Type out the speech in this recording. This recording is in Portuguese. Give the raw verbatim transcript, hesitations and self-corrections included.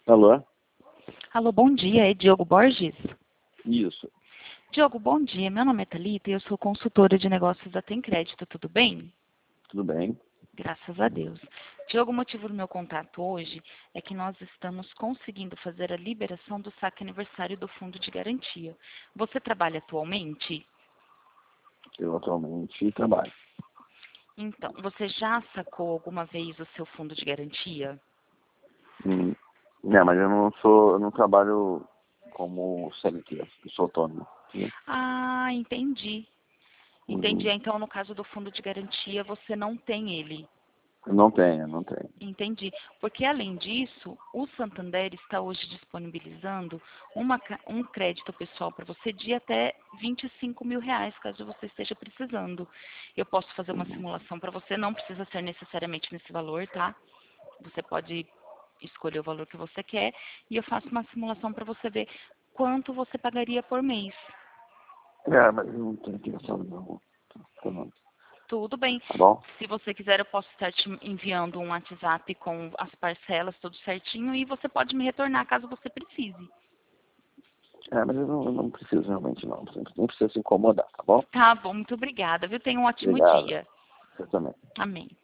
Alô? Alô, bom dia, é Diogo Borges? Isso. Diogo, bom dia, meu nome é Thalita e eu sou consultora de negócios da Tem Crédito, tudo bem? Tudo bem? Graças a Deus. Diogo, o motivo do meu contato hoje é que nós estamos conseguindo fazer a liberação do saque aniversário do fundo de garantia. Você trabalha atualmente? Eu atualmente trabalho. Então, você já sacou alguma vez o seu fundo de garantia? Hum, não, mas eu não sou, eu não trabalho como C L T, eu sou autônomo. Né? Ah, entendi. Entendi. Uhum. Então, no caso do fundo de garantia, você não tem ele. Eu não tenho, não tenho. Entendi. Porque, além disso, o Santander está hoje disponibilizando uma, ca- um crédito pessoal para você de até vinte e cinco mil reais, caso você esteja precisando. Eu posso fazer uma Uhum. simulação para você, não precisa ser necessariamente nesse valor, tá? Você pode escolher o valor que você quer e eu faço uma simulação para você ver quanto você pagaria por mês. É, mas eu não tenho intenção não. Tá bom? Tudo bem. Tá bom? Se você quiser, eu posso estar te enviando um WhatsApp com as parcelas, tudo certinho, e você pode me retornar caso você precise. É, mas eu não, eu não preciso realmente não. Você nem precisa se incomodar, tá bom? Tá bom, muito obrigada, viu? Tenha um ótimo Obrigado. dia. Você também. Amém.